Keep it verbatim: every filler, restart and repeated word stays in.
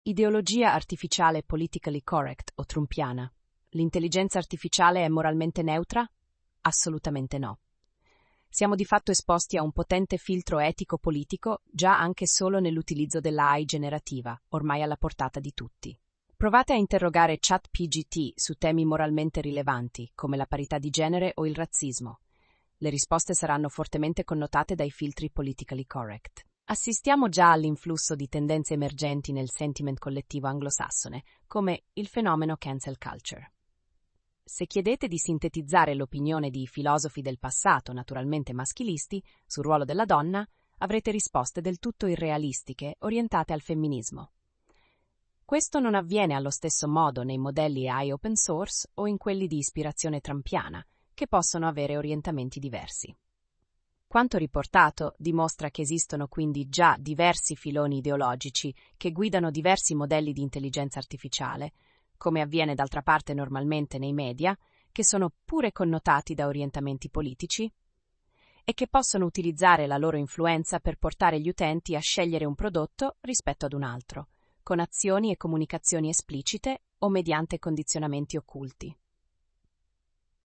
Ideologia artificiale politically correct o trumpiana. L'intelligenza artificiale è moralmente neutra? Assolutamente no. Siamo di fatto esposti a un potente filtro etico-politico già anche solo nell'utilizzo dell'A I generativa, ormai alla portata di tutti. Provate a interrogare ChatGPT su temi moralmente rilevanti, come la parità di genere o il razzismo. Le risposte saranno fortemente connotate dai filtri politically correct. Assistiamo già all'influsso di tendenze emergenti nel sentiment collettivo anglosassone, come il fenomeno cancel culture. Se chiedete di sintetizzare l'opinione di filosofi del passato, naturalmente maschilisti, sul ruolo della donna, avrete risposte del tutto irrealistiche, orientate al femminismo. Questo non avviene allo stesso modo nei modelli A I open source o in quelli di ispirazione trumpiana, che possono avere orientamenti diversi. Quanto riportato dimostra che esistono quindi già diversi filoni ideologici che guidano diversi modelli di intelligenza artificiale, come avviene d'altra parte normalmente nei media, che sono pure connotati da orientamenti politici, e che possono utilizzare la loro influenza per portare gli utenti a scegliere un prodotto rispetto ad un altro, con azioni e comunicazioni esplicite o mediante condizionamenti occulti.